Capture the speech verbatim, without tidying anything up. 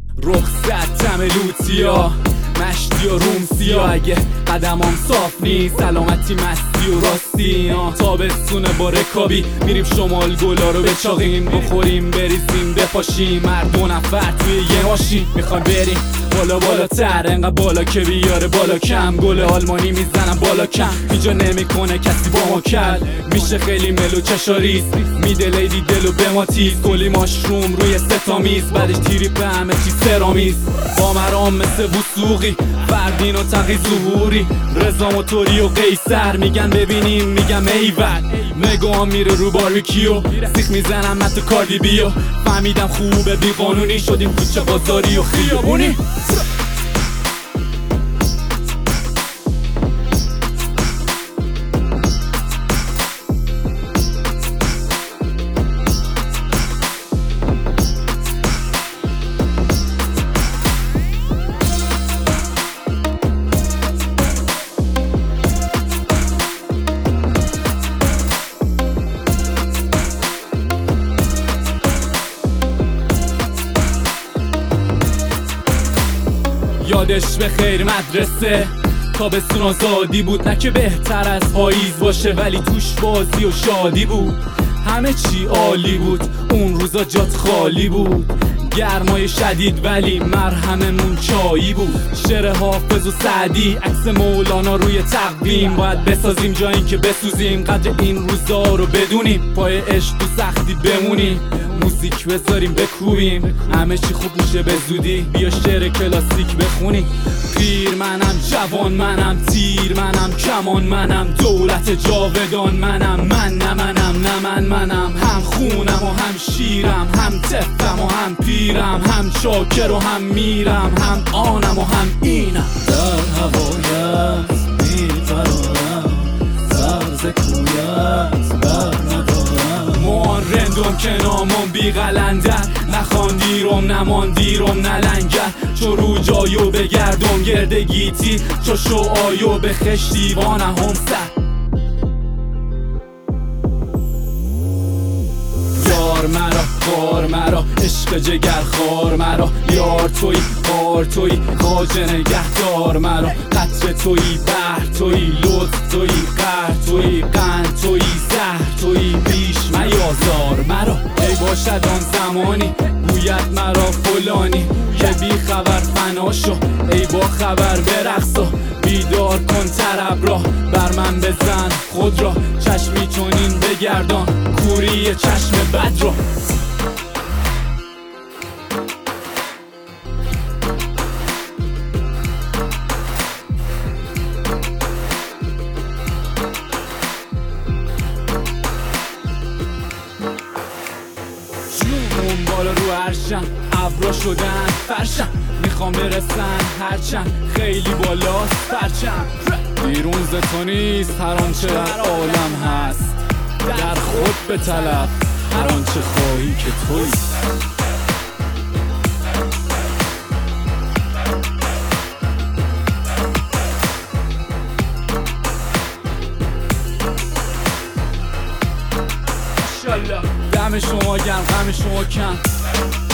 رخصت تم لوتیا مشتی و رومسیا، اگه قدمام صاف نیست سلامتی مستی و راستی. تابستونه با رکابی میریم شمال گلا رو بچاقیم، بخوریم بریزیم بپاشیم، هر دو نفر توی یه ماشین میخوایم بریم بالا بالاتر، انقدر بالا که بیاره بالا کم. گل آلمانی میزنم بالا کم، اینجا نمیکنه کسی با ما کل. میشه خیلی ملو چشاریز میده لیدی دلو به ما تیز، کلی ماشروم روی ستا میز، بعدش تیری به همه چی سرامیز. با مرام مثل وسوقی فردین و تقی ظهوری، رضا موتوری و قیصر میگن ببینیم میگم ایول. نگاه میره رو باربیکیو سیخ میزنم من تو کاردی بیو، فهمیدم خوبه بی قانونی شدیم کوچه بازاری و خیابونی. یادش به خیر مدرسه، تابستون آزادی بود، نه که بهتر از پاییز باشه ولی توش بازی و شادی بود. همه چی عالی بود، اون روزا جات خالی بود، گرمای شدید ولی مرهممون چایی بود. شعر حافظ و سعدی، عکس مولانا روی تقویم، باید بسازیم جا این که بسوزیم، قدر این روزا رو بدونیم، پای عشق تو سختی بمونیم، موزیک بذاریم بکوبیم، همه چی خوب میشه به زودی، بیا شعر کلاسیک بخونیم. پیر منم جوان منم تیر منم کمان منم دولت جاودان منم، من نه منم نه من منم، هم خونم و هم شیرم، هم تفم و هم پیرم، هم چاکر و هم میرم، هم آنم و هم اینم. در هوایت میپرارم، سرز کویت بر ندارم، موان رندم که نامم بی قلندر، نخواندیرم نماندیرم نلنگر، چو رو جایو بگردم گردگیتی، چو شعایو به خشتیوانه هم سر. یار مرا خار مرا عشق جگر خار مرا، یار توی خار توی خواجه نگهدار مرا، قطر توی بحر توی لطف توی قهر توی قند توی زهر توی بیش میازار مرا. ای باشد آن زمانی گوید مرا فلانی که بی خبر فنا شو، ای با خبر برقص و بیدار کن طرب را، بر من بزن خود را چشمی چونین بگردان، کوری چشم بد را. جنون بالا رو عرشم، ابرا شدن فرشم، میخوام برسن هرچند خیلی بالاست پرچم. بیرون ز تو نیست هر آنچه در عالم هست، در خود به طلب هر آنچه خواهی که تویی. دم شما گرم غم شما کم.